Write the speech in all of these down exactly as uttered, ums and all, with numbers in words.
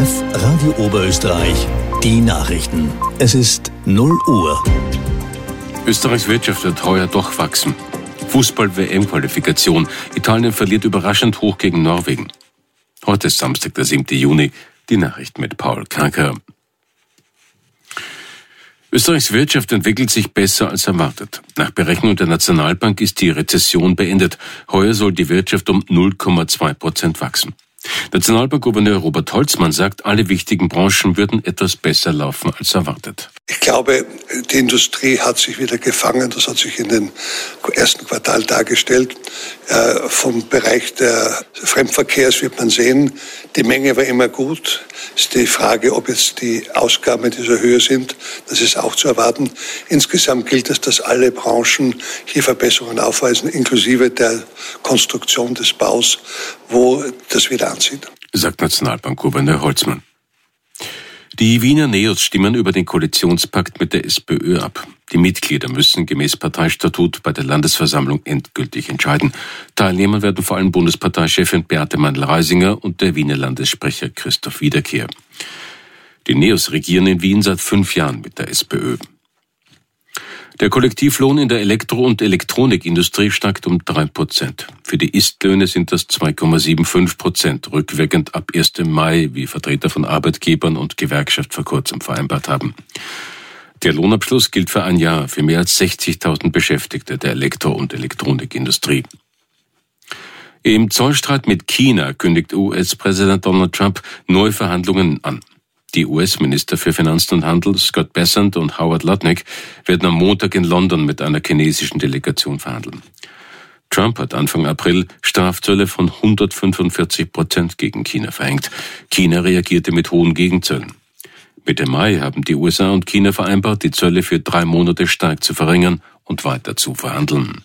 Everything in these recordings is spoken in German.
F Radio Oberösterreich, die Nachrichten. Es ist null Uhr. Österreichs Wirtschaft wird heuer doch wachsen. Fußball-W M-Qualifikation. Italien verliert überraschend hoch gegen Norwegen. Heute ist Samstag, der siebten Juni. Die Nachrichten mit Paul Karker. Österreichs Wirtschaft entwickelt sich besser als erwartet. Nach Berechnung der Nationalbank ist die Rezession beendet. Heuer soll die Wirtschaft um null Komma zwei Prozent wachsen. Nationalbankgouverneur Robert Holzmann sagt, alle wichtigen Branchen würden etwas besser laufen als erwartet. Ich glaube, die Industrie hat sich wieder gefangen. Das hat sich in den ersten Quartal dargestellt. Äh, vom Bereich der Fremdverkehrs wird man sehen, die Menge war immer gut. Es ist die Frage, ob jetzt die Ausgaben in dieser Höhe sind. Das ist auch zu erwarten. Insgesamt gilt es, dass alle Branchen hier Verbesserungen aufweisen, inklusive der Konstruktion des Baus, wo das wieder anzieht. Sagt Nationalbankgouverneur Holzmann. Die Wiener Neos stimmen über den Koalitionspakt mit der SPÖ ab. Die Mitglieder müssen gemäß Parteistatut bei der Landesversammlung endgültig entscheiden. Teilnehmer werden vor allem Bundesparteichefin Beate Mandl-Reisinger und der Wiener Landessprecher Christoph Wiederkehr. Die Neos regieren in Wien seit fünf Jahren mit der SPÖ. Der Kollektivlohn in der Elektro- und Elektronikindustrie steigt um drei Prozent. Für die Istlöhne sind das zwei Komma fünfundsiebzig Prozent, rückwirkend ab ersten Mai, wie Vertreter von Arbeitgebern und Gewerkschaft vor kurzem vereinbart haben. Der Lohnabschluss gilt für ein Jahr für mehr als sechzigtausend Beschäftigte der Elektro- und Elektronikindustrie. Im Zollstreit mit China kündigt U S-Präsident Donald Trump neue Verhandlungen an. Die U S-Minister für Finanzen und Handel Scott Bessent und Howard Lutnick werden am Montag in London mit einer chinesischen Delegation verhandeln. Trump hat Anfang April Strafzölle von hundertfünfundvierzig Prozent gegen China verhängt. China reagierte mit hohen Gegenzöllen. Mitte Mai haben die U S A und China vereinbart, die Zölle für drei Monate stark zu verringern und weiter zu verhandeln.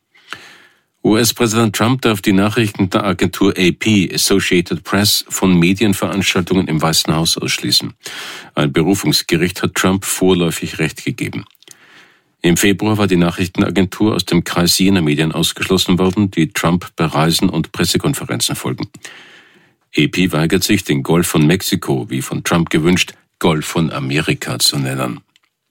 U S-Präsident Trump darf die Nachrichtenagentur A P, Associated Press, von Medienveranstaltungen im Weißen Haus ausschließen. Ein Berufungsgericht hat Trump vorläufig Recht gegeben. Im Februar war die Nachrichtenagentur aus dem Kreis jener Medien ausgeschlossen worden, die Trump bei Reisen und Pressekonferenzen folgen. A P weigert sich, den Golf von Mexiko, wie von Trump gewünscht, Golf von Amerika zu nennen.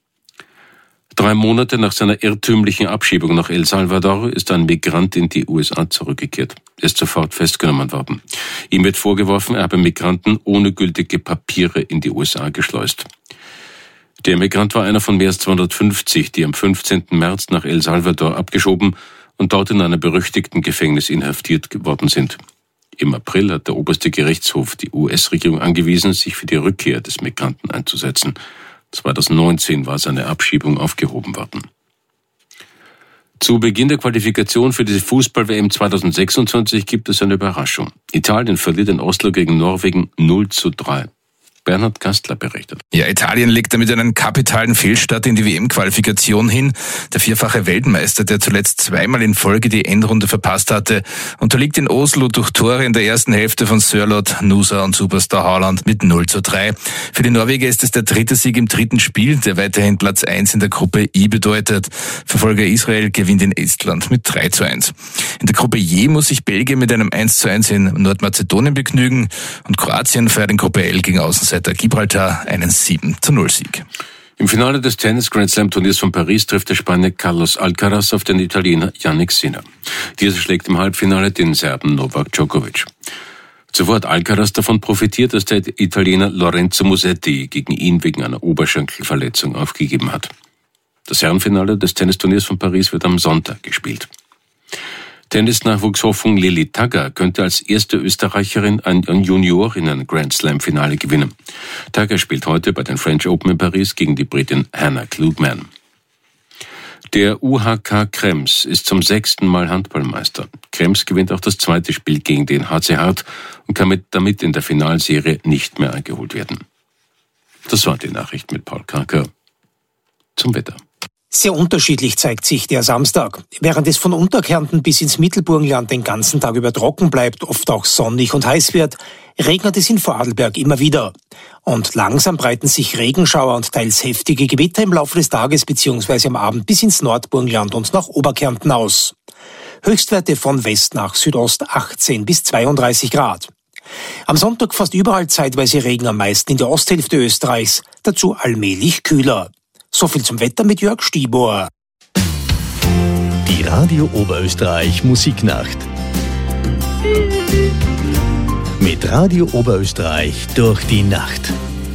Drei Monate nach seiner irrtümlichen Abschiebung nach El Salvador ist ein Migrant in die U S A zurückgekehrt. Er ist sofort festgenommen worden. Ihm wird vorgeworfen, er habe Migranten ohne gültige Papiere in die U S A geschleust. Der Migrant war einer von mehr als zweihundertfünfzig, die am fünfzehnten März nach El Salvador abgeschoben und dort in einem berüchtigten Gefängnis inhaftiert worden sind. Im April hat der oberste Gerichtshof die U S-Regierung angewiesen, sich für die Rückkehr des Migranten einzusetzen. zweitausendneunzehn war seine Abschiebung aufgehoben worden. Zu Beginn der Qualifikation für diese Fußball-W M zweitausendsechsundzwanzig gibt es eine Überraschung. Italien verliert in Oslo gegen Norwegen null zu drei. Bernhard Kastler berichtet. Ja, Italien legt damit einen kapitalen Fehlstart in die W M-Qualifikation hin. Der vierfache Weltmeister, der zuletzt zweimal in Folge die Endrunde verpasst hatte, unterliegt in Oslo durch Tore in der ersten Hälfte von Sørloth, Nusa und Superstar Haaland mit null zu drei. Für die Norweger ist es der dritte Sieg im dritten Spiel, der weiterhin Platz eins in der Gruppe I bedeutet. Verfolger Israel gewinnt in Estland mit drei zu eins. In der Gruppe J muss sich Belgien mit einem eins zu eins in Nordmazedonien begnügen und Kroatien feiert in Gruppe L gegen Außenseiter Gibraltar einen sieben zu null Sieg. Im Finale des Tennis-Grand Slam-Turniers von Paris trifft der Spanier Carlos Alcaraz auf den Italiener Jannik Sinner. Dieser schlägt im Halbfinale den Serben Novak Djokovic. Zuvor hat Alcaraz davon profitiert, dass der Italiener Lorenzo Musetti gegen ihn wegen einer Oberschenkelverletzung aufgegeben hat. Das Herrenfinale des Tennisturniers von Paris wird am Sonntag gespielt. Tennis-Nachwuchshoffnung Lili Tagger könnte als erste Österreicherin ein Juniorinnen-Grand-Slam-Finale gewinnen. Tagger spielt heute bei den French Open in Paris gegen die Britin Hannah Klugman. Der U H K Krems ist zum sechsten Mal Handballmeister. Krems gewinnt auch das zweite Spiel gegen den H C Hart und kann mit, damit in der Finalserie nicht mehr eingeholt werden. Das war die Nachricht mit Paul Karker. Zum Wetter. Sehr unterschiedlich zeigt sich der Samstag. Während es von Unterkärnten bis ins Mittelburgenland den ganzen Tag über trocken bleibt, oft auch sonnig und heiß wird, regnet es in Vorarlberg immer wieder. Und langsam breiten sich Regenschauer und teils heftige Gewitter im Laufe des Tages bzw. am Abend bis ins Nordburgenland und nach Oberkärnten aus. Höchstwerte von West nach Südost achtzehn bis zweiunddreißig Grad. Am Sonntag fast überall zeitweise Regen, am meisten in der Osthälfte Österreichs, dazu allmählich kühler. So viel zum Wetter mit Jörg Stibor. Die Radio Oberösterreich Musiknacht. Mit Radio Oberösterreich durch die Nacht.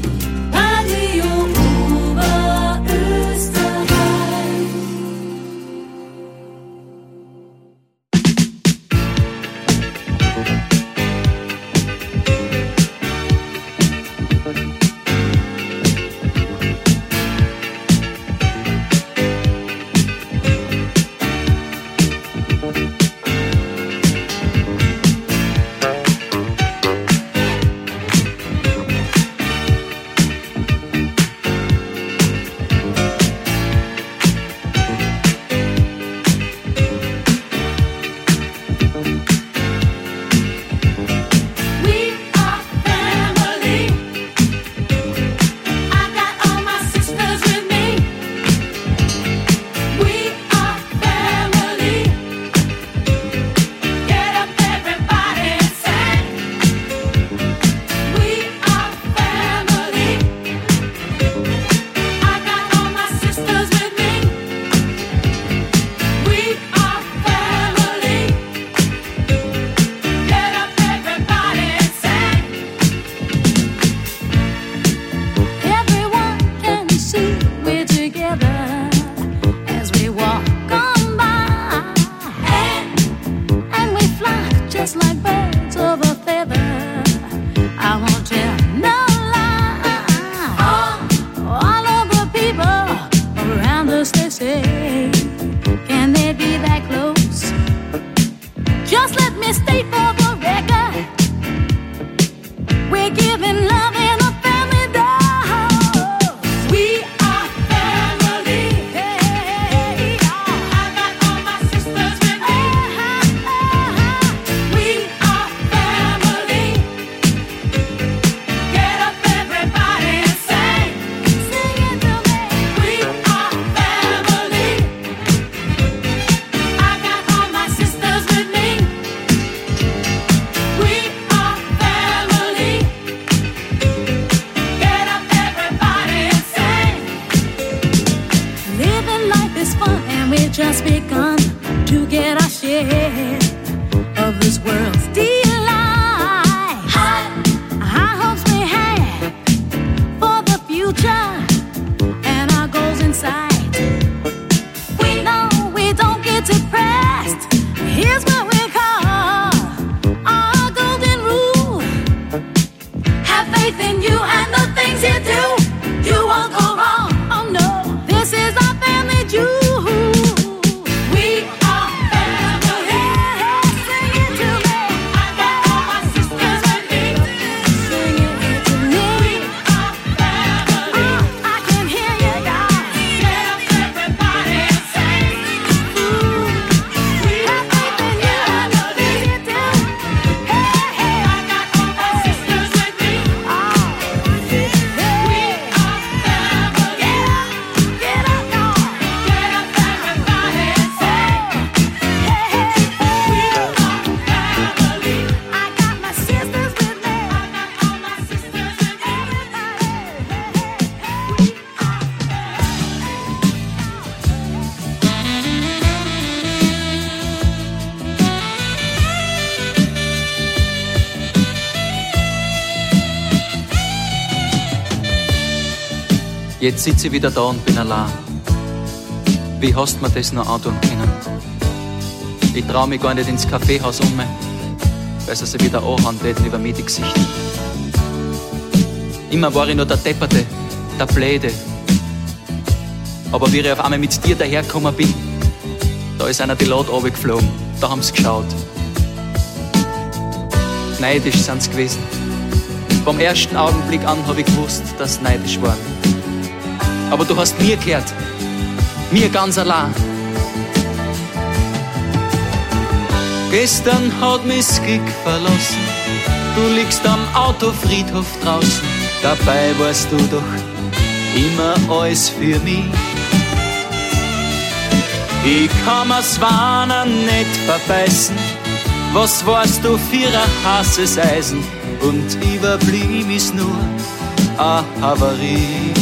Jetzt sitze ich wieder da und bin allein. Wie hast du mir das noch antun können? Ich trau mich gar nicht ins Kaffeehaus um, weil sie sich wieder anhauen täten über mir die Gesichter. Immer war ich nur der Depperte, der Bläde. Aber wie ich auf einmal mit dir dahergekommen bin, da ist einer die Lade runtergeflogen, da haben sie geschaut. Neidisch sind sie gewesen. Vom ersten Augenblick an habe ich gewusst, dass sie neidisch waren. Aber du hast mir gehört, mir ganz allein. Gestern hat mich das Glück verlassen, du liegst am Autofriedhof draußen. Dabei warst du doch immer alles für mich. Ich kann mir's Warnen nicht verbeißen, Was warst du für ein heißes Eisen und überblieb ist nur a Havarie.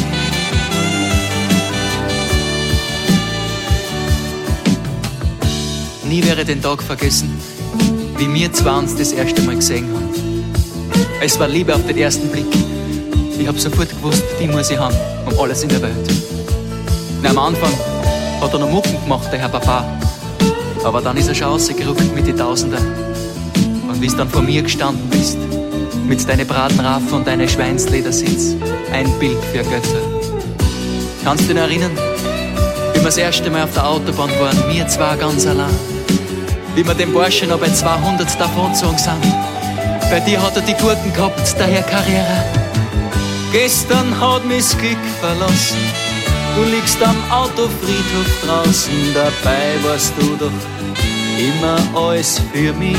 Nie werde den Tag vergessen, wie wir zwei uns das erste Mal gesehen haben. Es war Liebe auf den ersten Blick. Ich hab sofort gewusst, die muss ich haben, um alles in der Welt. Na, am Anfang hat er noch Mucken gemacht, der Herr Papa. Aber dann ist er schon rausgerückt mit den Tausender. Und wie du dann vor mir gestanden bist, mit deinen Bratenraffen und deinen Schweinsledersitz, ein Bild für Götter. Kannst du dich noch erinnern, wie wir das erste Mal auf der Autobahn waren, wir zwei ganz allein? Wie wir dem Burschen noch bei zweihundert davongezogen sind. Bei dir hat er die Gurken gehabt, der Herr Carrera. Gestern hat mich das Glück verlassen. Du liegst am Autofriedhof draußen, dabei warst du doch immer alles für mich.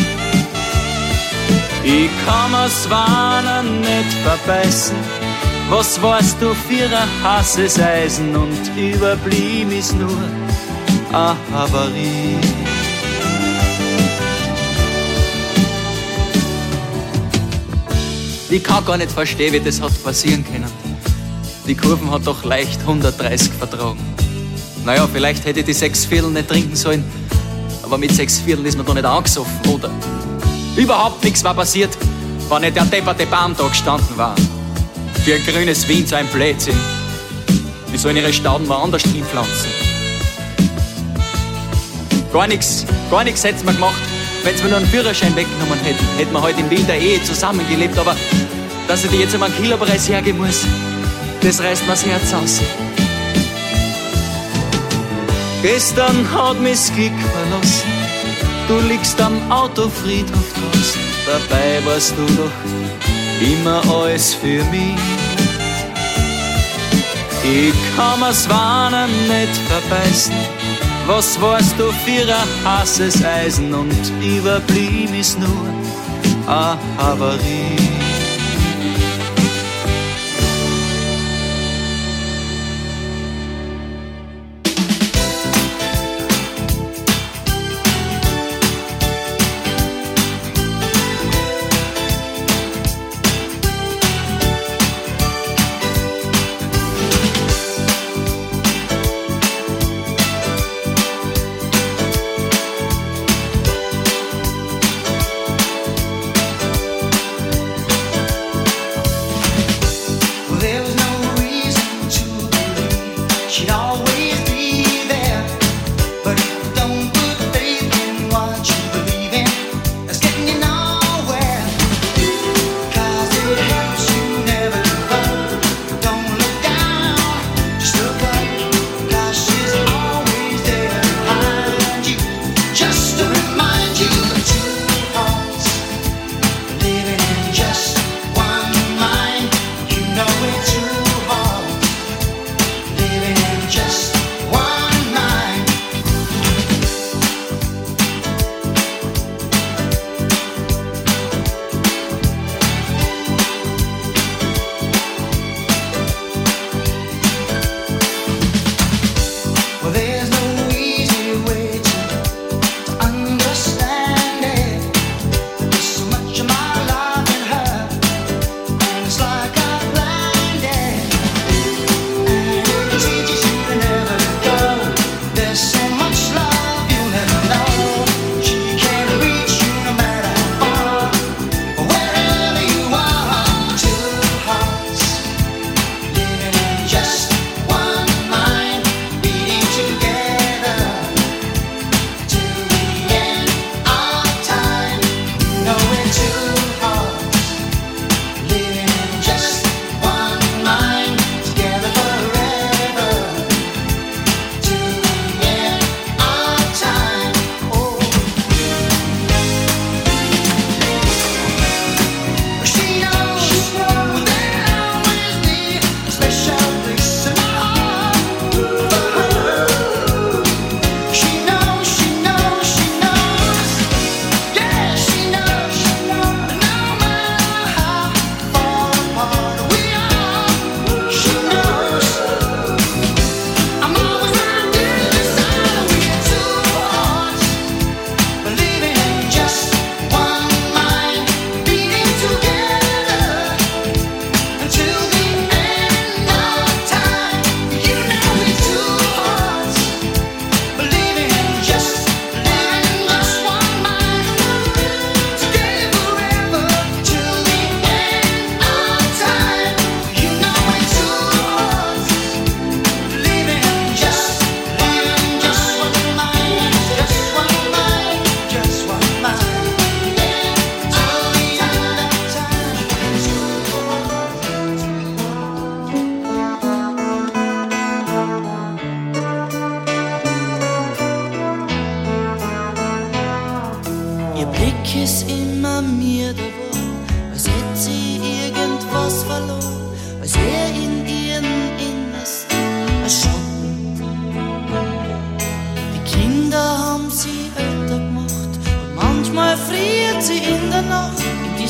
Ich kann mir's Warnen nicht verbeißen. Was warst du für ein heißes Eisen und überblieb ist nur a Havarie. Ich kann gar nicht verstehen, wie das hat passieren können. Die Kurven hat doch leicht hundertdreißig vertragen. Naja, vielleicht hätte ich die sechs Viertel nicht trinken sollen, aber mit sechs Viertel ist man doch nicht angesoffen, oder? Überhaupt nichts war passiert, wenn nicht der depperte Baum da gestanden war. Für ein grünes Wien so ein Blödsinn. Die sollen ihre Stauden woanders hinpflanzen. Gar nichts, gar nichts hätten wir gemacht, wenn sie mir nur einen Führerschein weggenommen hätten. Hätten wir heute in wilder Ehe zusammengelebt, aber dass ich dir jetzt einmal einen Kilopreis hergeben muss, das reißt mir das Herz aus. Gestern hat mich das Glück verlassen. Du liegst am Autofriedhof draußen, dabei warst du doch immer alles für mich. Ich kann mir's Warnen nicht verbeißen. Was warst du für ein heißes Eisen und überblieb ist nur a Havarie.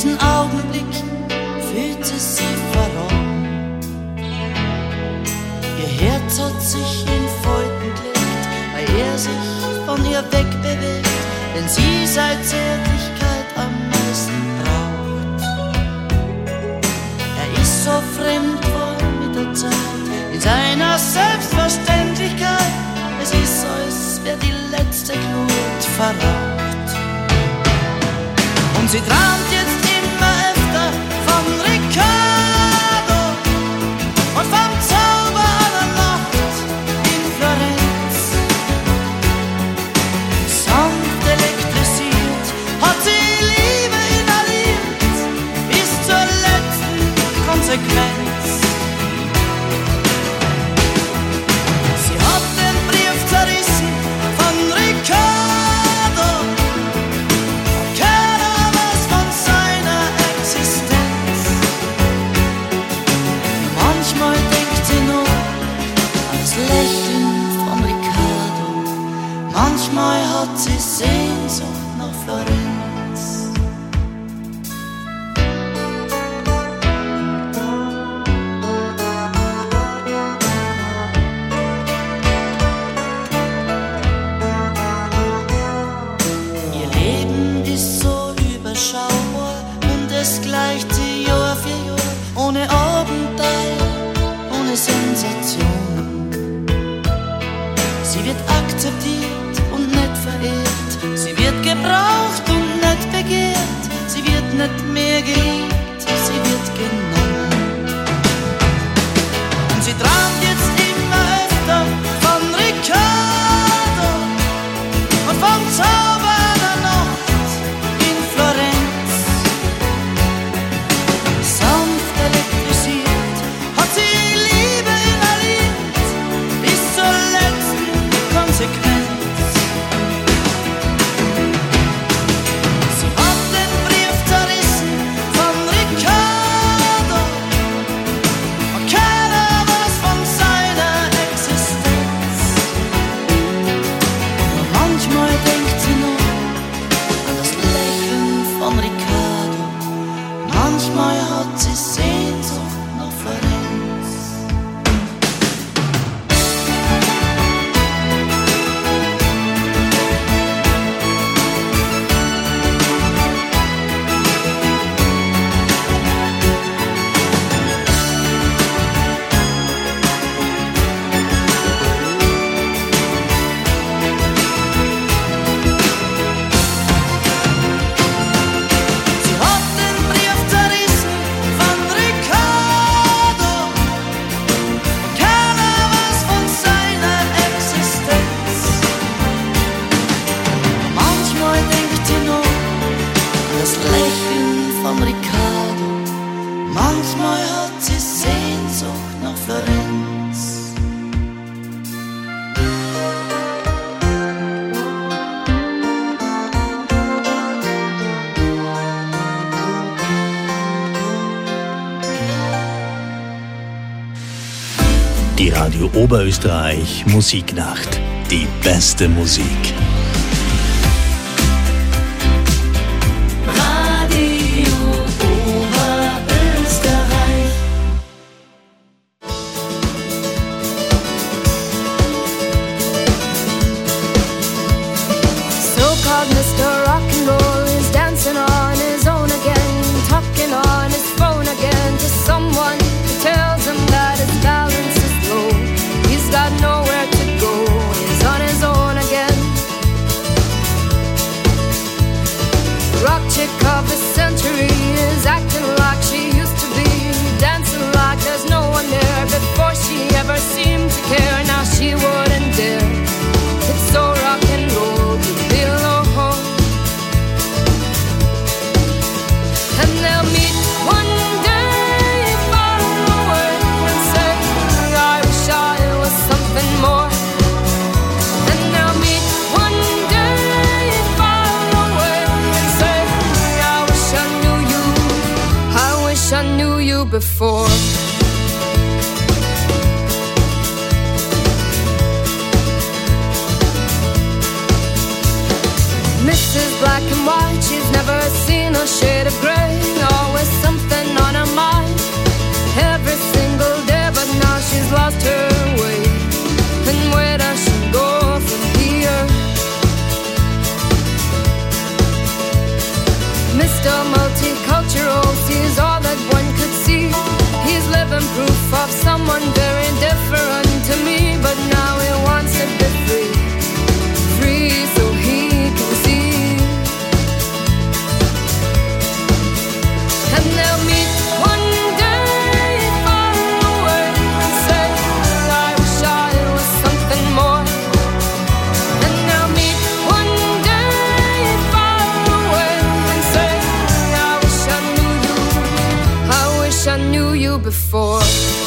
diesen Augenblick fühlte sie verloren. Ihr Herz hat sich in Falten gelegt, weil er sich von ihr wegbewegt, denn sie seit Zärtlichkeit am meisten braucht. Er ist so fremd geworden mit der Zeit, in seiner Selbstverständlichkeit. Es ist so, als wäre die letzte Glut verraucht. Und sie träumt jetzt immer öfter von Riccardo und vom Zauber einer Nacht in Florenz. Sanft elektrisiert hat sie Liebe inhaliert bis zur letzten Konsequenz. Sie hat den Brief zerrissen von Riccardo, keiner weiß von seiner Existenz. Manchmal denkt sie nur an das Lächeln von Riccardo, manchmal hat sie Sehnsucht nach Florenz. Ihr Leben ist so überschaubar und es gleicht sie Jahr für Jahr, ohne Abenteuer, ohne Sensationen. Sie wird akzeptiert und nicht verehrt, sie wird gebraucht und nicht begehrt, sie wird nicht mehr geliebt, sie wird genommen. Und sie träumt jetzt immer öfter von Riccardo und vom Zauber einer Nacht in Florenz. Sanft elektrisiert hat sie Liebe inhaliert bis zur letzten Konsequenz. Sie hat den Brief zerrissen von Riccardo und keiner weiß von seiner Existenz. Nur manchmal denkt sie nur an das Lächeln von Riccardo, manchmal hat sie Sehnsucht nach Florenz. Sie hat den Brief zerrissen von Riccardo und keiner weiß von seiner Existenz. Manchmal denkt sie nur an das Lächeln von Riccardo, manchmal hat sie Sehnsucht nach Florenz. Die Radio Oberösterreich Musiknacht. Die beste Musik. Radio Oberösterreich. So-called Mister Rock'n'Roll is dancing on his own again, talking on his phone again to someone who tells him that his balance is low. He's got nowhere to go, he's on his own again. Rock chick of the century is acting like she used to be, dancing like there's no one there. Before she ever seemed to care, now she wouldn't dare. It's so rock and roll to be alone. And they'll meet one day far away and say, I wish I was something more. And they'll meet one day far away and say, I wish I knew you, I wish I knew you before. Missus Black and White, she's never seen a shade of grey. before.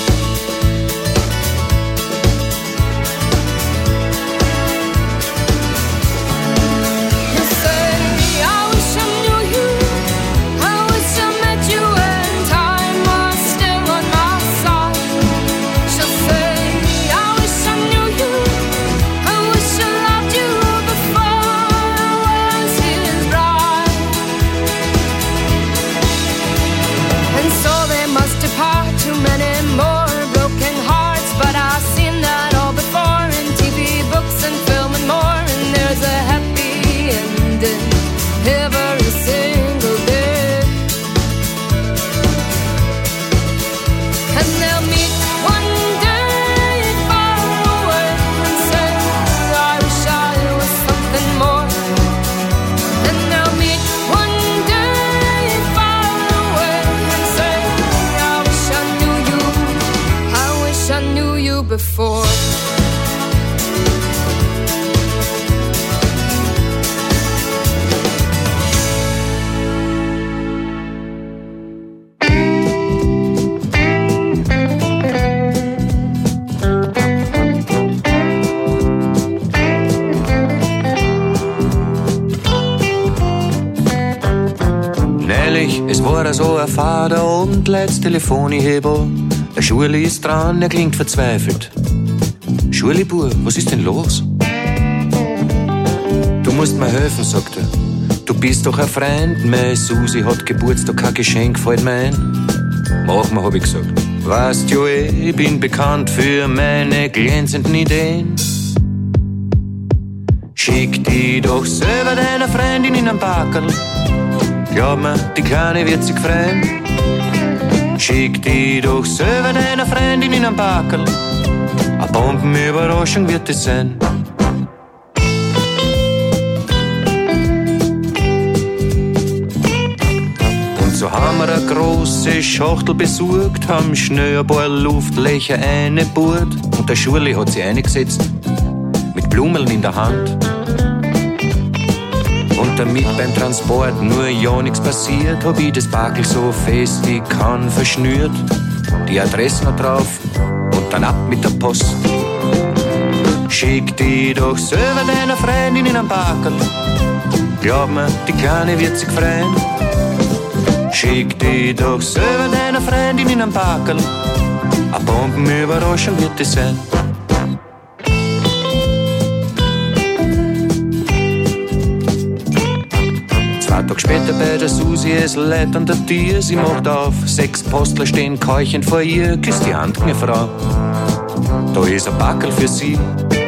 Before. Neulich, es war so ein Vater und letztes Telefon ich hebe. Der Schule ist dran, er klingt verzweifelt. Schule, Bub, was ist denn los? Du musst mir helfen, sagt er. Du bist doch ein Freund, meine Susi hat Geburtstag, kein Geschenk fällt mir ein. Mach mal, hab ich gesagt. Weißt du, ich bin bekannt für meine glänzenden Ideen. Schick die doch selber deiner Freundin in einen Backerl. Glaub mir, die Kleine wird sich freuen. Schick die doch selber deiner Freundin in einen Backerl. Eine Bombenüberraschung wird es sein. Und so haben wir eine große Schachtel besorgt, haben schnell ein paar Luftlöcher eingebohrt. Und der Schule hat sie eingesetzt, mit Blumeln in der Hand. Und damit beim Transport nur ja nichts passiert, hab ich das Backel so fest ich kann verschnürt. Die Adresse noch drauf und dann ab mit der Post. Schick die doch selber deiner Freundin in einen Backel. Glaub mir, die Kleine wird sich freuen. Schick die doch selber deiner Freundin in einen Backel. Eine Bombenüberraschung wird es sein. Zwei Tage später bei der Susi, es leid an der Tür. Sie macht auf, sechs Postler stehen keuchend vor ihr. Küsst die Hand, meine Frau, da ist ein Backel für sie.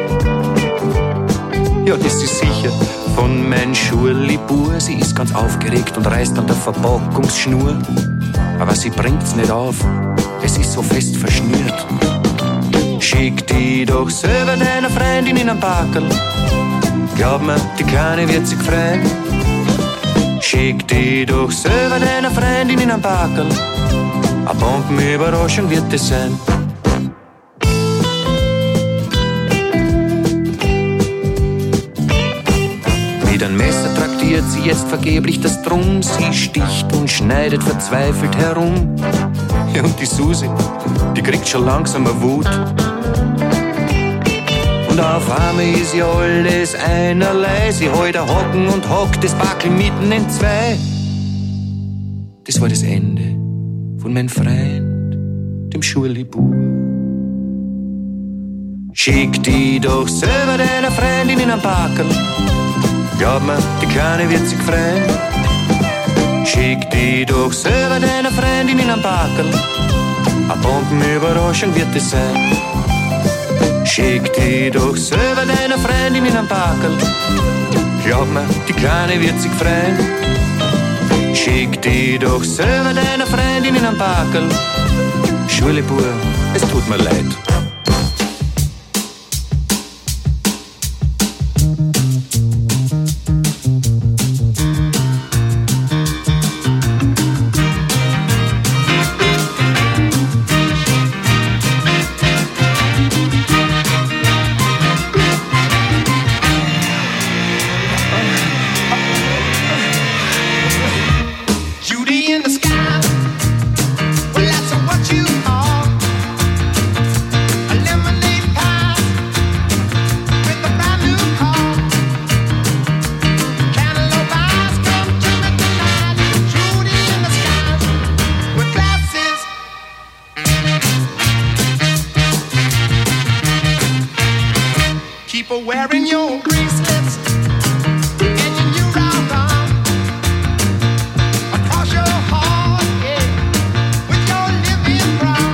Ja, das ist sicher von mein Schurli-Bur. Sie ist ganz aufgeregt und reißt an der Verpackungsschnur. Aber sie bringt's nicht auf, es ist so fest verschnürt. Schick die doch selber deiner Freundin in einen Backel. Glaub mir, die Kleine wird sich freuen. Schick die doch selber deiner Freundin in einen Backel. Eine Bombenüberraschung wird es sein. Mit einem Messer traktiert sie jetzt vergeblich das Drum. Sie sticht und schneidet verzweifelt herum. Ja, und die Susi, die kriegt schon langsam eine Wut. Und auf einmal ist ja alles einerlei. Sie hält ein Hocken und hockt das Backel mitten in zwei. Das war das Ende von meinem Freund, dem Schurli-Bub. Schick die doch selber deiner Freundin in einen Backel. Glaub mir, die Kleine wird sich freuen. Schick die doch selber deiner Freundin in einen Backel. Eine Bombenüberraschung wird es sein. Schick die doch selber deiner Freundin in einen Backel. Glaub mir, die Kleine wird sich freuen. Schick die doch selber deiner Freundin in einen Backel. Schule-Bub, es tut mir leid. Judy in the sky, well that's what you are. wearing your bracelets and your new round arm across your heart, yeah, with your living brown.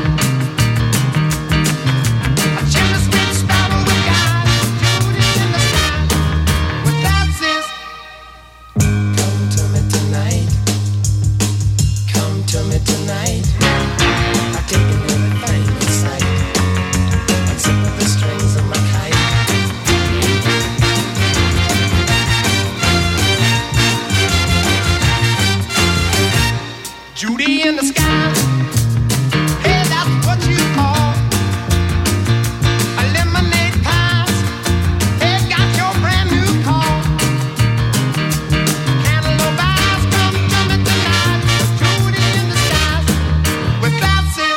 A chimney sweet sparrow with guys shooting in the sky with that says, come to me tonight, come to me tonight. I've taken everything in sight, except for the strings of my kite. Judy in the sky, hey, that's what you call a lemonade pies. Hey, got your brand new call. Cantaloupe eyes, come to me tonight. Judy in the sky with glasses.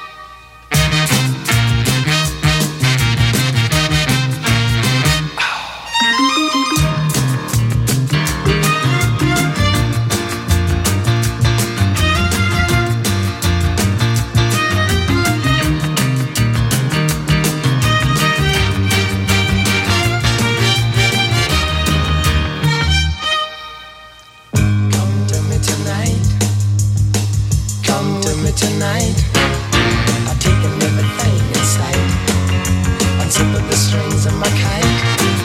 Come to me tonight. Come to me tonight. I've taken everything in sight. Unzip the strings of my kite.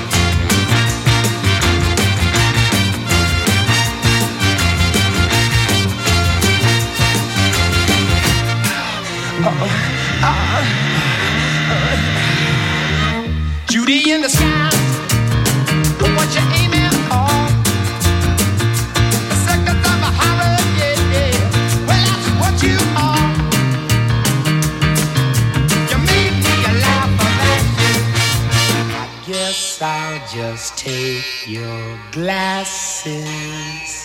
Judy in the sky, what you aiming for? The seconds of a horror, yeah, yeah. Well, that's what you are. You made me laugh at you. I guess I'll just take your glasses.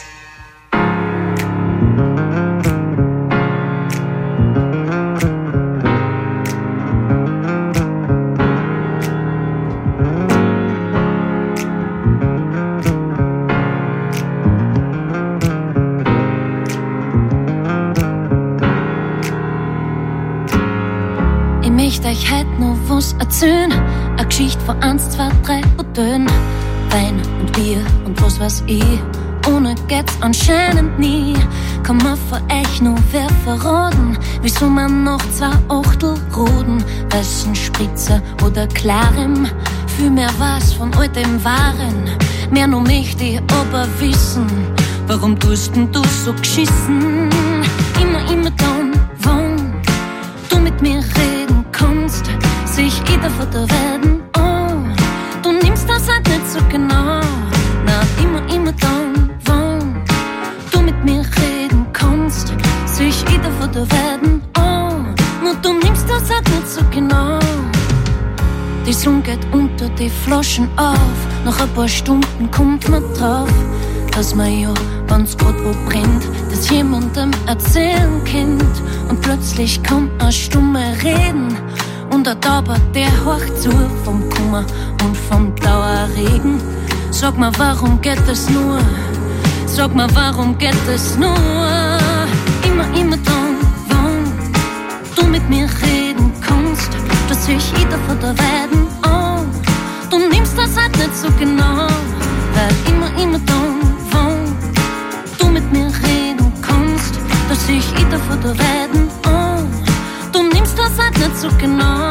Ich möchte euch heute noch was erzählen. Eine Geschichte von eins, zwei, drei und Tönen. Wein und Bier und was weiß ich. Ohne geht's anscheinend nie. Kann man von euch noch wer verraten, wieso man noch zwei Achtel roden, weißen Spritzer oder klarem, viel mehr was von all dem Waren. Mehr noch möchte ich aber wissen, warum tust denn du so geschissen? Immer, immer dann, wann du mit mir reden kannst, sich jeder von der werden, oh, du nimmst das halt nicht so genau. Na, immer, immer dann, wann du mit mir reden kannst, sich jeder von der werden, oh, nur du nimmst das halt nicht so genau. Die Sonne geht unter die Flaschen auf, nach ein paar Stunden kommt man drauf, dass man ja, wenn's grad wo brennt, das jemandem erzählen kennt. Und plötzlich kann ein Stumme reden und ein Tauber, der horcht zu vom Kummer und vom Dauerregen. Sag mal, warum geht das nur? Sag mal, warum geht das nur? Immer, immer dann, wann du mit mir reden kannst, dass ich jeder von der werden, oh, du nimmst das halt nicht so genau, weil immer, immer dann, wann du mit mir reden kannst, dass ich jeder von der werden, oh, du nimmst das halt nicht so genau.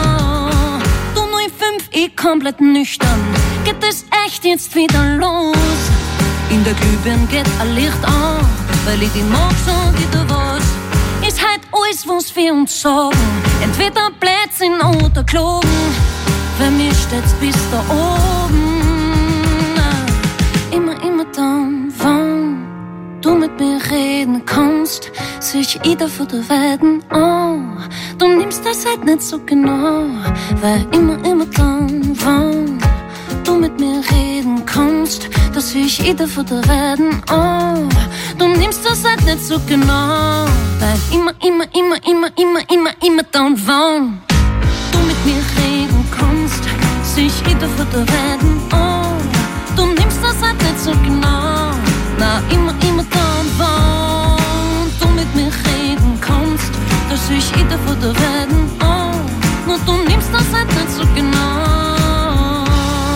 Du null fünf, ich komplett nüchtern, geht es echt jetzt wieder los? In der Glühbirne geht ein Licht an, weil ich die mag, sag ich dir was. Ist halt alles, was wir uns sagen, entweder Blödsinn oder Klogen, weil mir steht's bis da oben. Immer, immer dann, wann du mit mir reden kannst, sich jeder von der werden, oh, du nimmst das halt nicht so genau, weil immer, immer dann, wann du mit mir reden kannst, dass ich jeder von der werden, oh, du nimmst das halt nicht so genau, weil immer, immer, immer, immer, immer, immer, immer dann, wann du mit mir reden kannst, sich jeder von der werden, oh, du nimmst das halt nicht so genau, na, immer, immer dann, wann du mit mir reden kannst, dass ich jeder von der werden, oh, nur du nimmst das halt nicht so genau.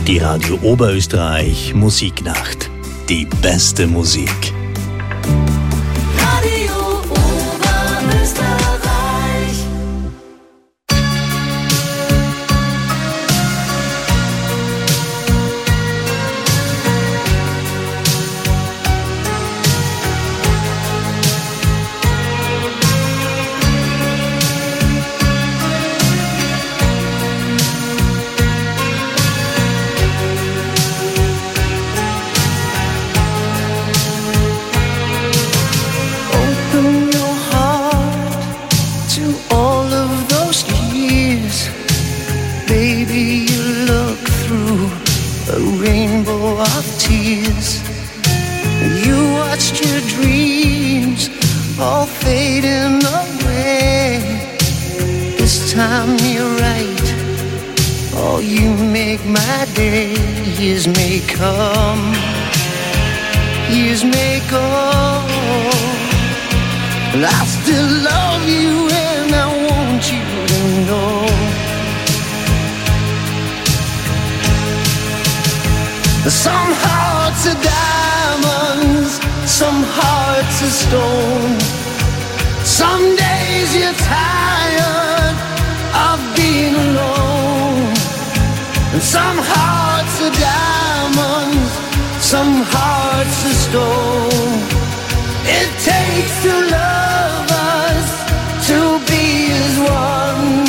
Die Radio Oberösterreich Musiknacht. Die beste Musik. Radio Oberösterreich. Years may come, years may go, and I still love you and I want you to know. Some hearts are diamonds, some hearts are stone. Some days you're tired of being alone. And some hearts are diamonds, some hearts are stone. It takes two lovers to be as one.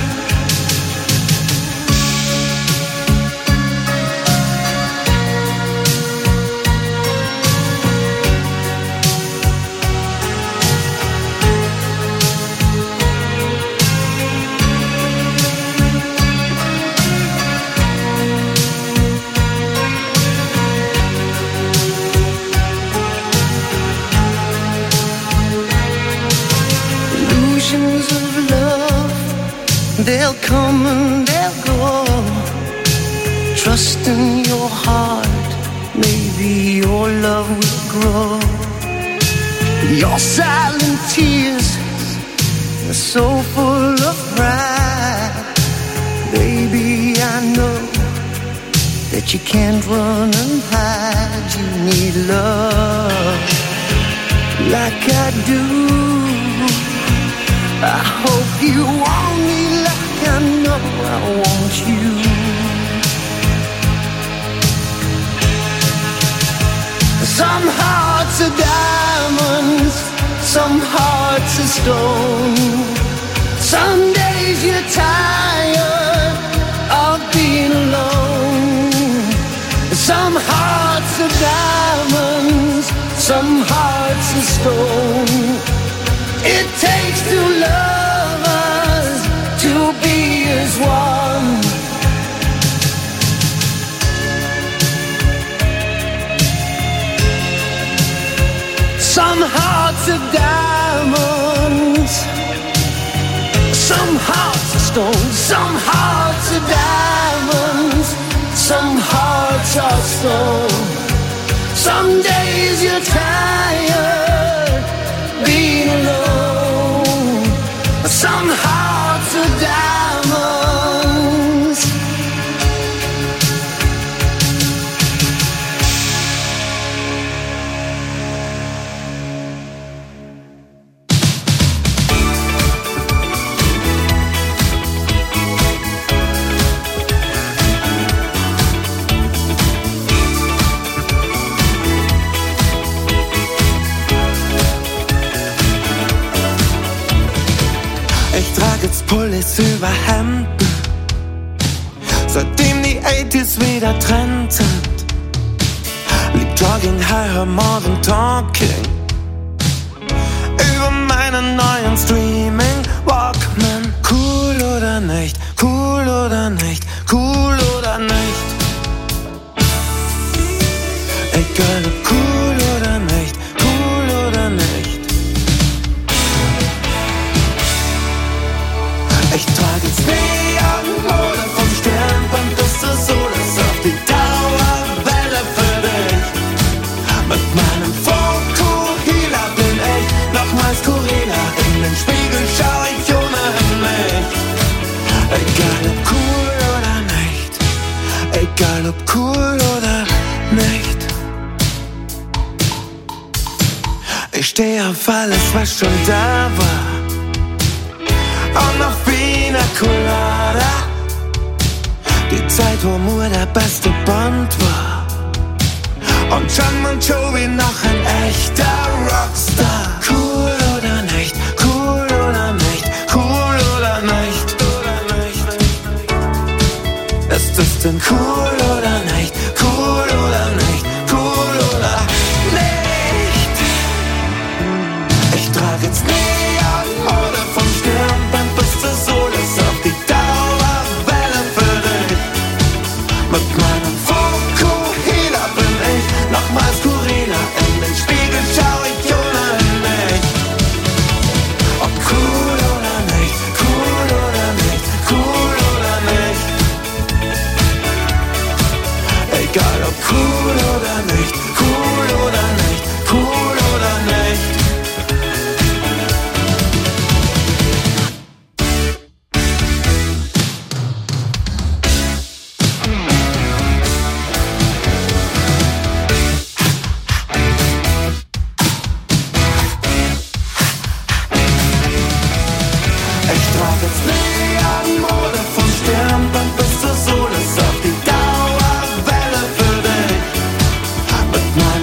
They'll come and they'll go. Trust in your heart, maybe your love will grow. Your silent tears are so full of pride. Baby, I know that you can't run and hide. You need love like I do. I hope you want me like I know I want you. Some hearts are diamonds, some hearts are stone. Some days you're tired of being alone. Some hearts are diamonds, some hearts are stone. It takes two lovers to be as one. Some hearts are diamonds, some hearts are stone. Some hearts are diamonds, some hearts are stone. Some days you're tired being alone. Some hearts are diamonds. Ich trage jetzt Pullis über Hemden, seitdem die achtziger wieder Trend sind. Lieb Jogging High, hör Modern Talking über meinen neuen Streaming Walkman. Cool oder nicht, cool oder nicht, cool oder nicht. Egal ob cool oder nicht, cool oder nicht. Ich trage jetzt Neonmode vom Sternband bis zur Sohle, ist auf die Dauerwelle für dich. Mit meinem Fokuhila bin ich nochmals skurriler, in den Spiegel schau ich ohnehin nicht. Egal ob cool oder nicht, egal Egal ob cool oder nicht. Ich steh auf alles, was schon da war. Und auf Pina Colada. Die Zeit, wo nur der beste Bond war. Und John Bon Jovi noch ein echter Rockstar. Cool oder nicht, cool oder nicht, cool oder nicht. Ist es denn cool oder nicht, cool oder nicht, cool oder nicht? Ich trage jetzt Neonmode vom Stirnband bis zur Sohle, ist auf die Dauerwelle für dich. Mit meinem Fokuhila bin ich nochmal skurriler. In den Spiegel schau ich ohne mich. Ob cool oder nicht, cool oder nicht, cool oder nicht. Egal ob cool oder nicht, cool oder nicht, cool oder nicht. Ich trage jetzt Neonmode vom Stirnband bis zur Sohle, ist auf die Dauerwelle für dich. Mit meinem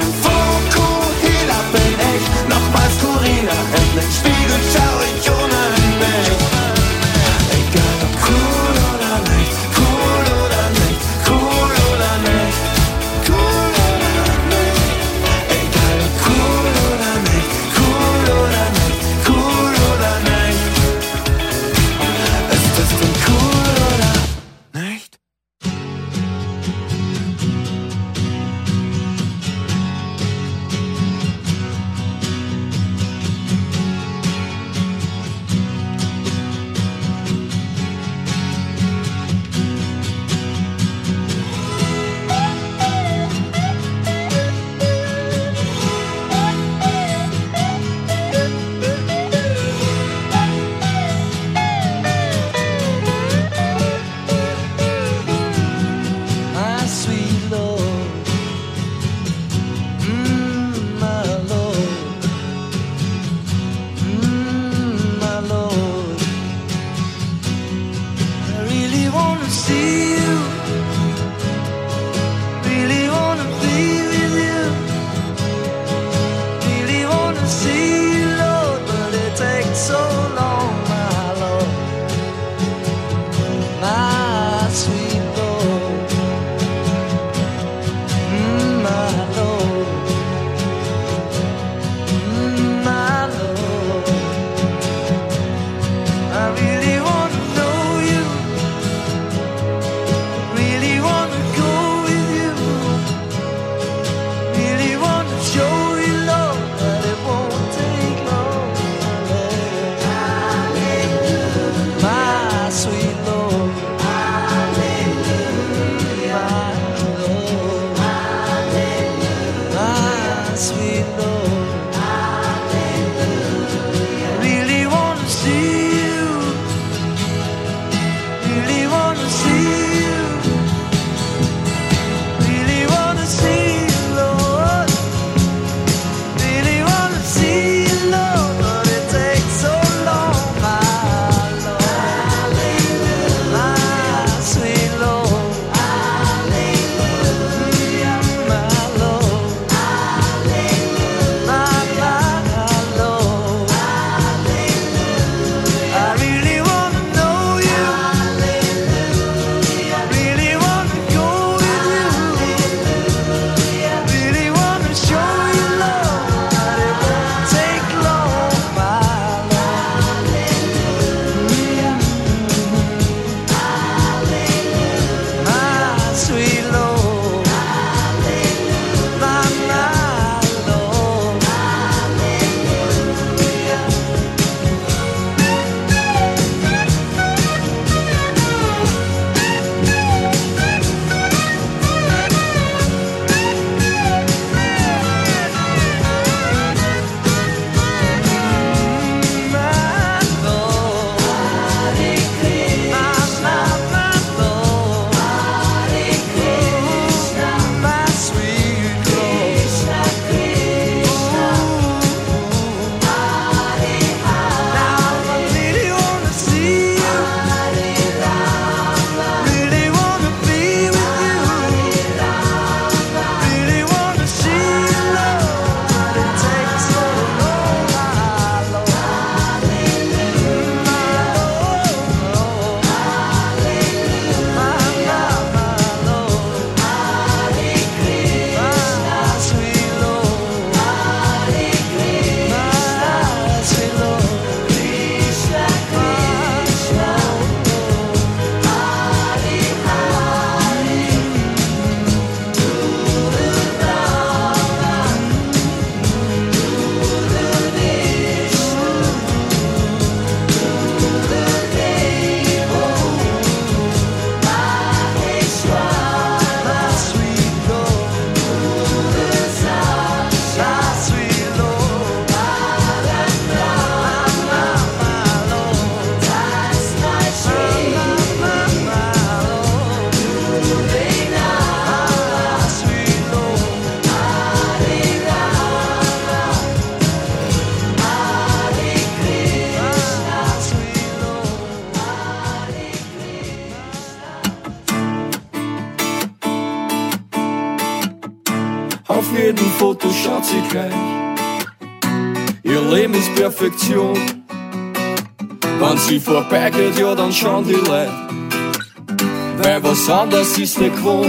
jedem Foto schaut sie gleich. Ihr Leben ist Perfektion. Wenn sie vorbeigeht, ja, dann schauen die Leute, weil was anderes ist nicht gewohnt.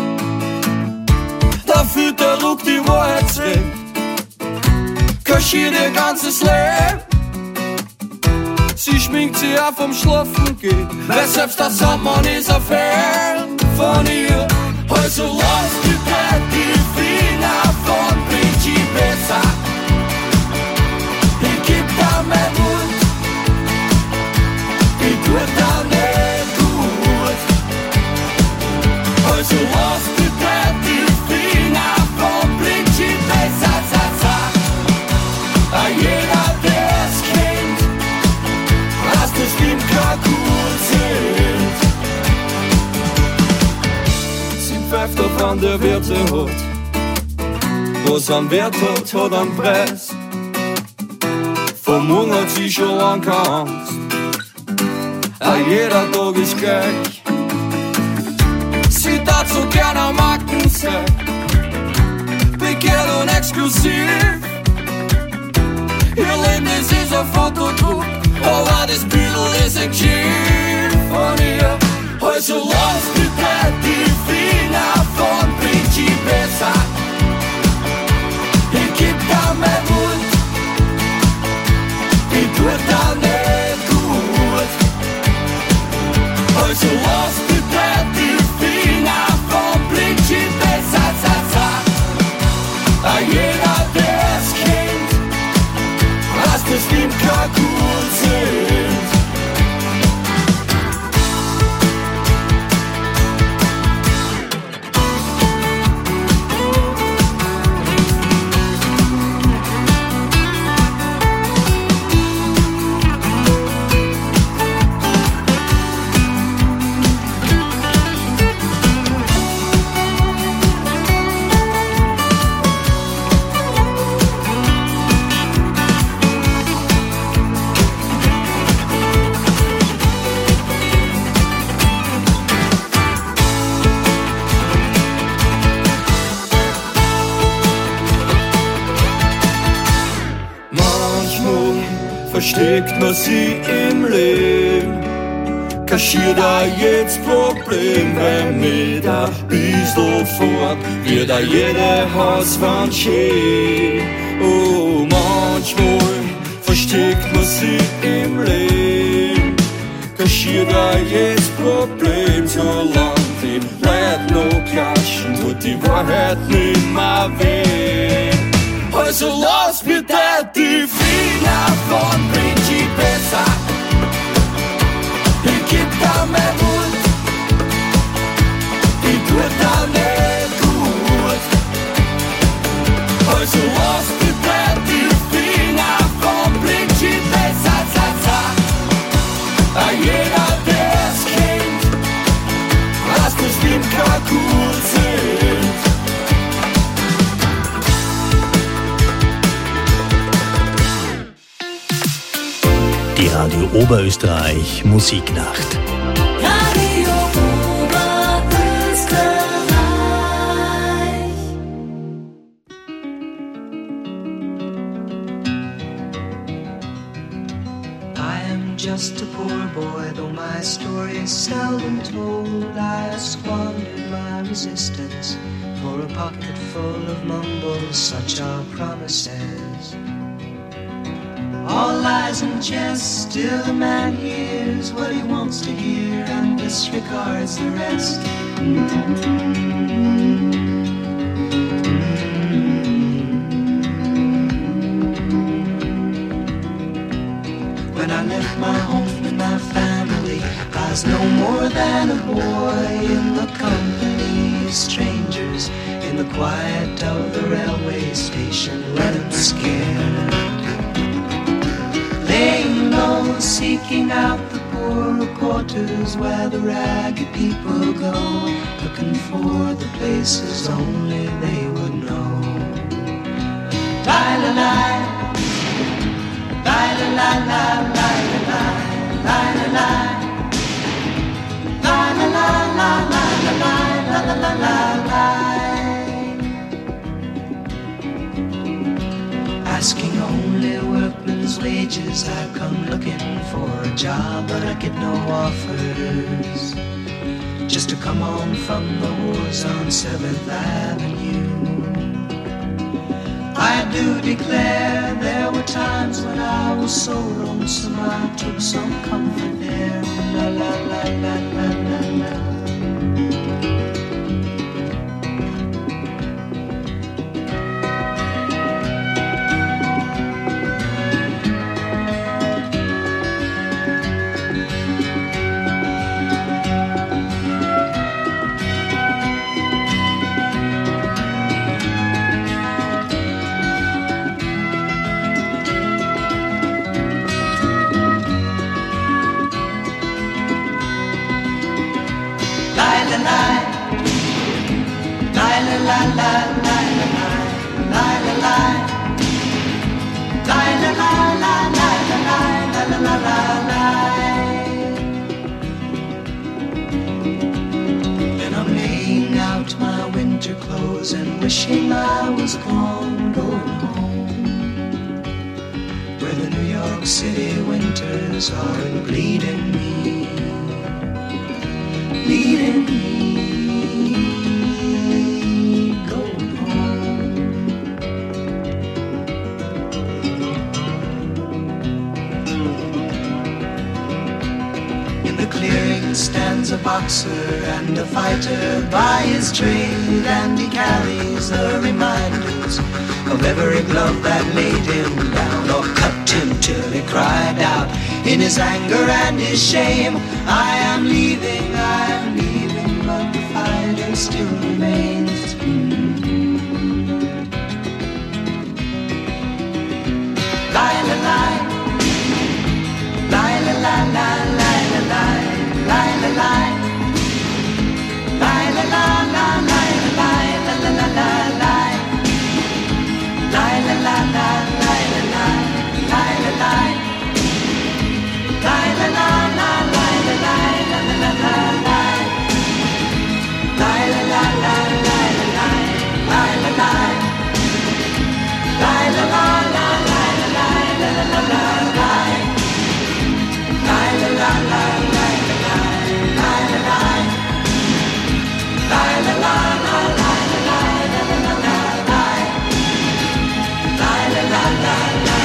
Da fühlt der Look die Wahrheit weg, kaschiert ihr ganzes Leben. Sie schminkt sich auch vom Schlafen gehen, weil selbst der Sandmann ist ein Fan von ihr. Also lass bitte die Finger von Principessa. Ich geb da mein Mund, ich tu da nicht gut. Also lass bitte die Finger von Principessa. A jeder, der es kennt, dass das Leben gar gut sind. Sie pfeift auf an der Werte hat, was an Wert hat, hat an Preis. Vom Hunger hat sie schon lang keine Angst, a jeder Tag ist gleich. Sie tat so gern am Marken sein, begehrt und exklusiv. Ihr Leben, das ist ein Fotodruck, aber das Bild ist ein Geschiff von ihr. Also lass bitte die Finger von Principessa. Ich geb da mein Mund, ich tu da nicht gut. Also lass bitte die Finger von Principessa. A jeder, der es kennt, dass das Leben gar gut sind. Versteckt man sie im Leben, kaschiert auch jetzt Problem, wenn mit ein bisschen fort wird auch jede Hauswand schön. Oh, manchmal versteckt man sie im Leben, kaschiert auch jetzt Problem, solange die Leute noch klatschen, tut die Wahrheit nimmer weh. Also lass bitte die Finger von Principessa. Ich geb da mein Mund, ich tu da nicht gut. Also lass bitte die Finger von Principessa. A jeder, der es kennt, dass das Leben gar gut sind. Die Radio Oberösterreich Musiknacht. Radio Oberösterreich. I am just a poor boy, though my story is seldom told. I squandered my resistance for a pocket full of mumbles, such are promises. All lies and jest, still a man hears what he wants to hear and disregards the rest. When I left my home and my family, I was no more than a boy in the company of strangers, in the quiet of the railway station, running scared. Laying low, seeking out the poorer quarters where the ragged people go, looking for the places only they would know. Lie-la-lie, lie-la-lie-lie, lie-la-lie, lie-la-lie, lie-la-lie, lie-la-lie, lie-la-lie, lie-la-lie. asking only workman's wages. I come looking for a job, but I get no offers. Just to come home from the wars on seventh Avenue. I do declare there were times when I was so lonesome I took some comfort there. La la la la la la la. And wishing I was gone, going home, where the New York City winters are bleeding me, bleeding me, going home. In the clearing stands a boxer and a fighter by his trade, and he carries the reminders of every glove that laid him down or cut him till he cried out in his anger and his shame, I am leaving, I am leaving, but the fighting still remains. Mm-hmm. Lie, la, lie, lie, la, la, la, lie, la, lie, lie, la, lie, lie, la, la, la, lie, la, lie, la, la, la, la, lie, lie, la, la, la, lie, la, lie, lie, la, lie, lie, la, la, la, lie, la, lie, la, la, la, la, lie, lie, la, la, la, lie, la, lie, lie, la, lie, lie, la, la, la, lie, la, lie, la, la, la, la, lie, lie, la, la, la, lie, la, lie, lie, la, lie. La la la la la la la la la la la la la la la la la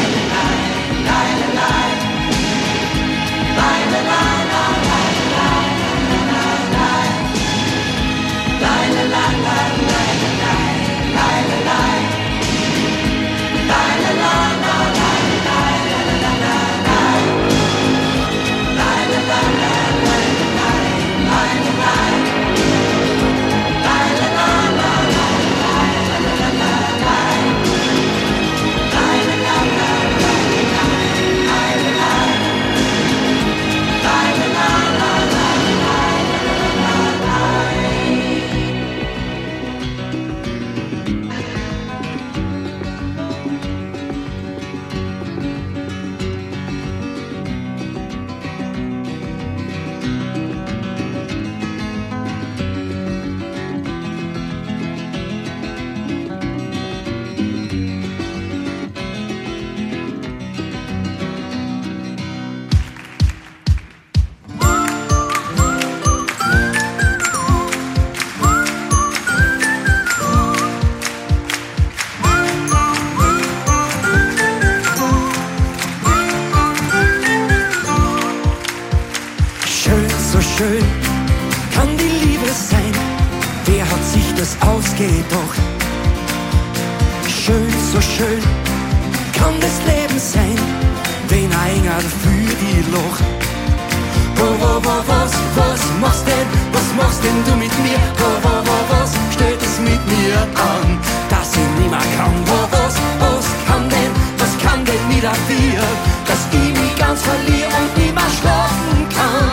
schön kann die Liebe sein? Wer hat sich das ausgedacht? Schön, so schön kann das Leben sein, wenn einer für die lacht. Wo, wo, wo, was, was machst denn, was machst denn du mit mir? Wo, wo, wo, was stellt es mit mir an, dass ich nimmer kann? Wo, was, was kann denn, was kann denn mit dir, dass ich mich ganz verliere und nimmer schlafen kann?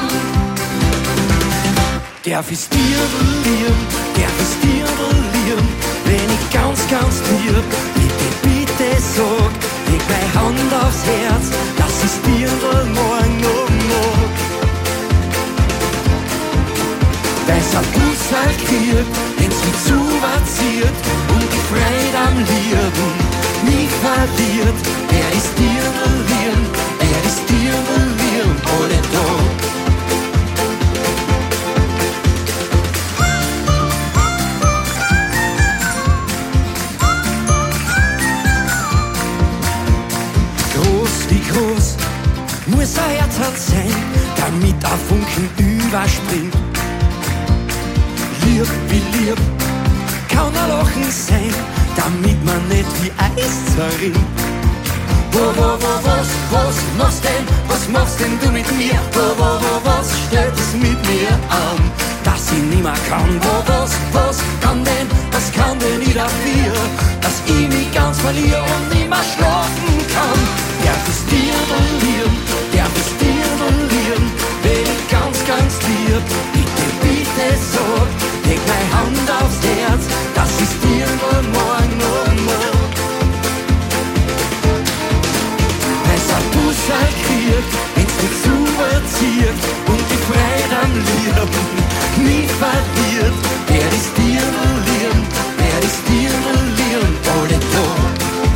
Darf ich's dir verlieren, darf ich's dir verlieren, wenn ich ganz, ganz lieb, bitte, bitte sag, leg meine Hand aufs Herz, dass ich's dir morgen noch mag. Weil's ein Busser kriegt, wenn's mich zu vazziert und die Freude am Lieben nie verliert. verliert, wer ist dir verlieren, wer ist dir verlieren, alle Tag. Groß muss ein Herz sein, damit ein Funken überspringt. Lieb wie lieb kann ein Lachen sein, damit man nicht wie Eis zerrinnt. Wo, wo, wo, was, was machst denn, was machst denn du mit mir? Wo, wo, wo, was stellt es mit mir an, dass ich nimmer kann? Wo, was, was kann denn, was kann denn ich dafür, dass ich mich ganz verliere und nimmer schlafen kann? Der ist dir verlieren, der ist dir verlieren, wenn ich ganz, ganz lieb. Bitte, bitte sag, leg meine Hand aufs Herz, das ist dir nur morgen, nur morgen. Wenn's ein Busser kriegt, wenn's mich zuerzieht und die Freude am Leben nie verliert, wer ist dir verlieren, wer ist dir verlieren, alle Tag.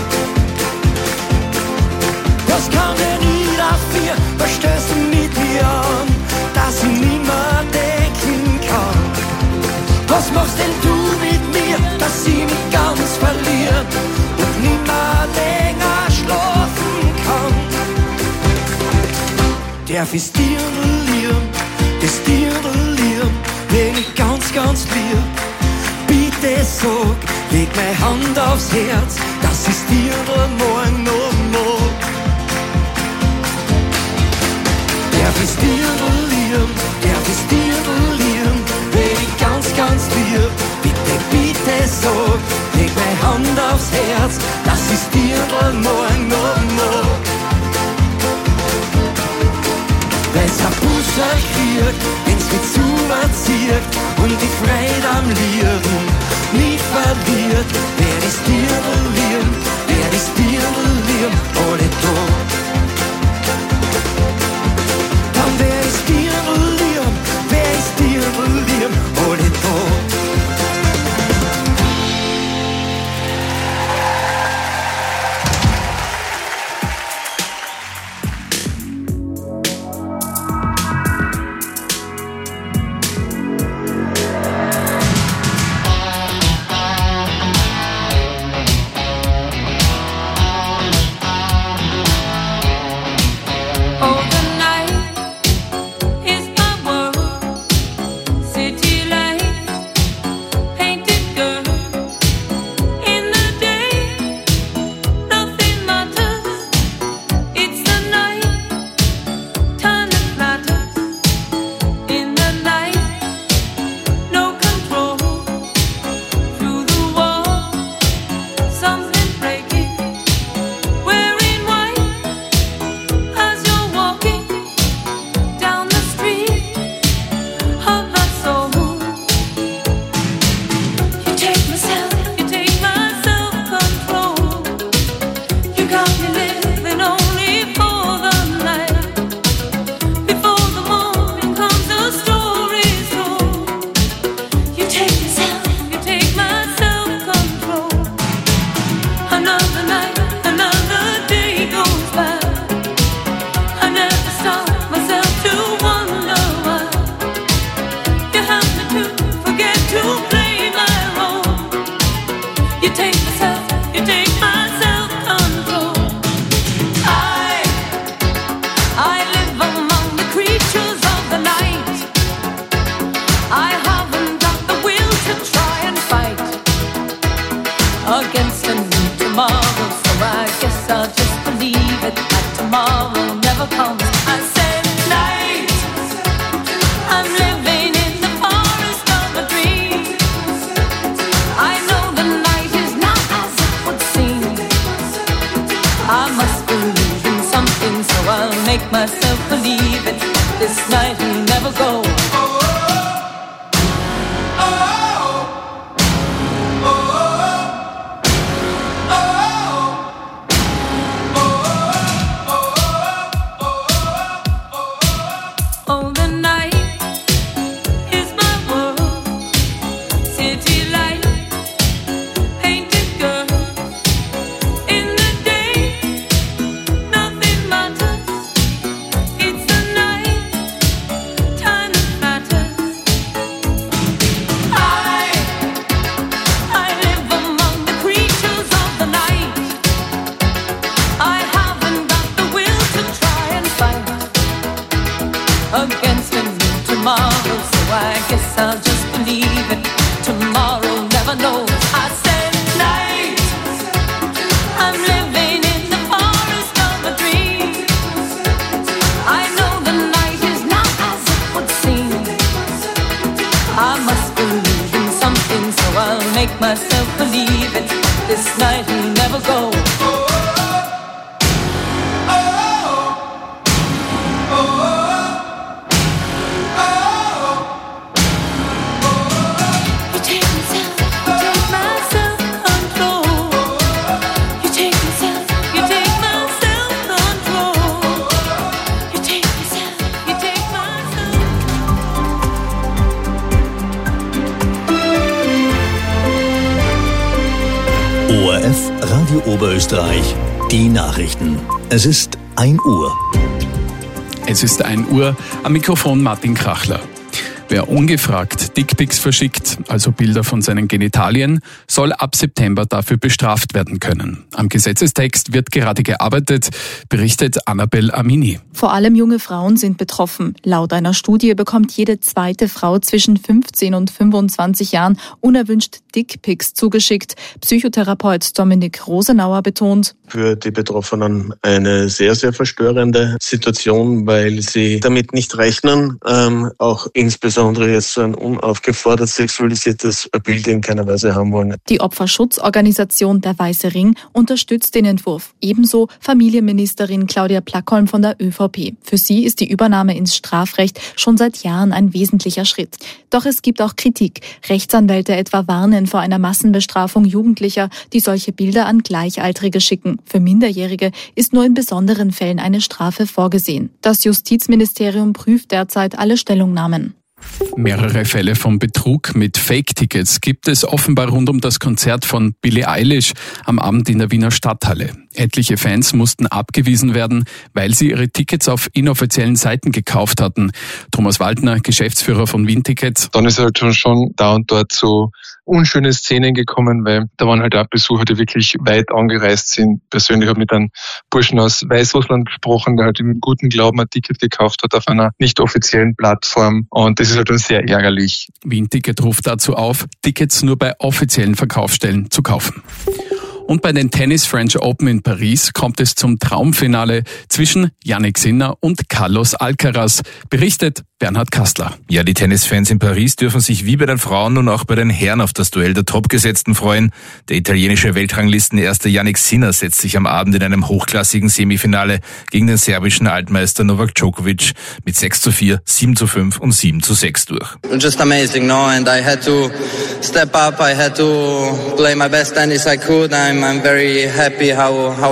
Was kann denn ich dafür, was stößt du mit mir an, dass ich nimmer denken kann? Was machst denn du mit mir, dass ich mich ganz verliere und nimmer länger schlafen kann? Darf ich's dir verlieren, das dir verlieren, wenn ich ganz, ganz lieb? Bitte sag, leg meine Hand aufs Herz, das ist dir morgen noch morgen. Der ist dir verlieren, der ist dir verlieren, wenn ich ganz, ganz lieb. Bitte, bitte sag, leg meine Hand aufs Herz, das ist dir morgen noch morgen. Wenn's ein Busser kriegt, wenn's mich zuerzieht und die Freude am Lieren nicht verliert, wer ist dir verlieren, wer ist dir verlieren, alle Tag. Wer ist dir verlieren, wer ist dir verlieren, alle Tag. City light, painted girl in the day. make myself believe it. This night will never go. O R F Radio Oberösterreich, die Nachrichten. Es ist ein Uhr. Es ist ein Uhr, am Mikrofon Martin Krachler. Wer ungefragt Dickpics verschickt, also Bilder von seinen Genitalien, soll ab September dafür bestraft werden können. Am Gesetzestext wird gerade gearbeitet, berichtet Annabel Amini. Vor allem junge Frauen sind betroffen. Laut einer Studie bekommt jede zweite Frau zwischen fünfzehn und fünfundzwanzig Jahren unerwünscht Dickpics zugeschickt. Psychotherapeut Dominik Rosenauer betont: Für die Betroffenen eine sehr, sehr verstörende Situation, weil sie damit nicht rechnen, ähm, auch insbesondere jetzt so ein unaufgefordert sexualisiertes Bild in keiner Weise haben wollen. Die Opferschutzorganisation Der Weiße Ring unterstützt den Entwurf. Ebenso Familienministerin Claudia Plackholm von der ÖVP. Für sie ist die Übernahme ins Strafrecht schon seit Jahren ein wesentlicher Schritt. Doch es gibt auch Kritik. Rechtsanwälte etwa warnen vor einer Massenbestrafung Jugendlicher, die solche Bilder an Gleichaltrige schicken. Für Minderjährige ist nur in besonderen Fällen eine Strafe vorgesehen. Das Justizministerium prüft derzeit alle Stellungnahmen. Mehrere Fälle von Betrug mit Fake-Tickets gibt es offenbar rund um das Konzert von Billie Eilish am Abend in der Wiener Stadthalle. Etliche Fans mussten abgewiesen werden, weil sie ihre Tickets auf inoffiziellen Seiten gekauft hatten. Thomas Waldner, Geschäftsführer von Wien-Tickets. Dann ist halt schon, schon da und dort so unschöne Szenen gekommen, weil da waren halt auch Besucher, die wirklich weit angereist sind. Persönlich habe ich mit einem Burschen aus Weißrussland gesprochen, der halt im guten Glauben ein Ticket gekauft hat auf einer nicht offiziellen Plattform. Und das ist halt schon sehr ärgerlich. Wien-Ticket ruft dazu auf, Tickets nur bei offiziellen Verkaufsstellen zu kaufen. Und bei den Tennis French Open in Paris kommt es zum Traumfinale zwischen Jannik Sinner und Carlos Alcaraz, berichtet Bernhard Kastler. Ja, die Tennisfans in Paris dürfen sich wie bei den Frauen nun auch bei den Herren auf das Duell der Topgesetzten freuen. Der italienische Weltranglistenerste Jannik Sinner setzt sich am Abend in einem hochklassigen Semifinale gegen den serbischen Altmeister Novak Djokovic mit sechs zu vier, sieben zu fünf und sieben zu sechs durch. Just amazing, no? And I had to step up, I had to play my best tennis I could. I'm, I'm very happy how, how